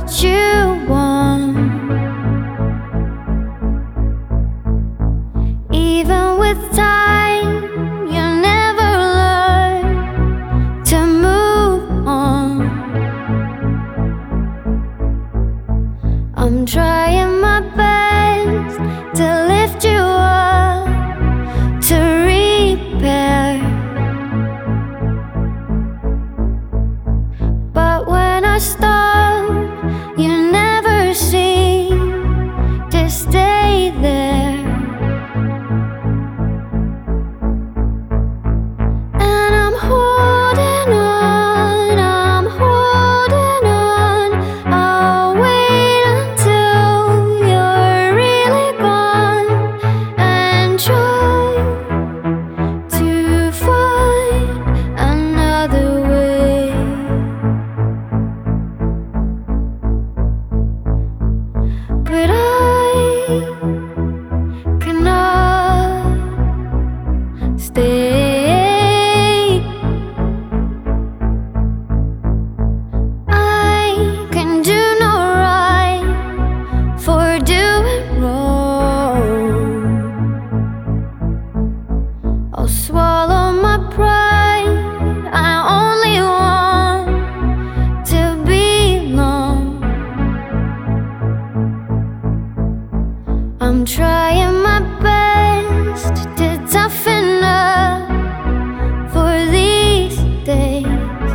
what you want. Even with time, you never learn to move on. I'm trying my best to lift you up, to repair. But when I stop, you never seem to stay there. And I'm holding on, I'm holding on. I'll wait until you're really gone and try to find another way. But I cannot stay. I can do no right for doing wrong. I'll swallow my pride. I only want to belong. I'm trying my best to toughen up for these days.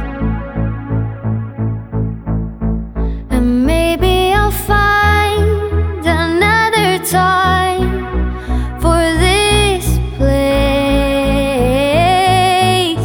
And maybe I'll find another time for this place.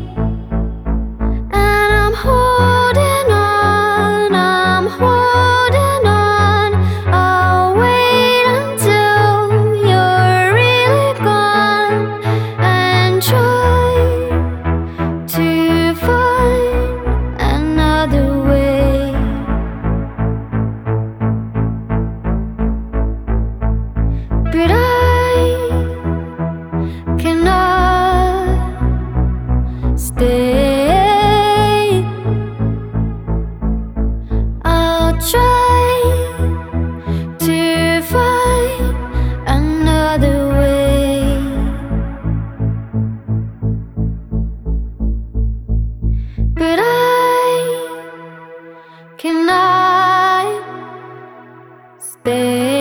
And I'm holding on, I'm holding on. I'll wait until you're really gone and try to find another way. But I cannot stay. I'll try to find another way. But I cannot stay.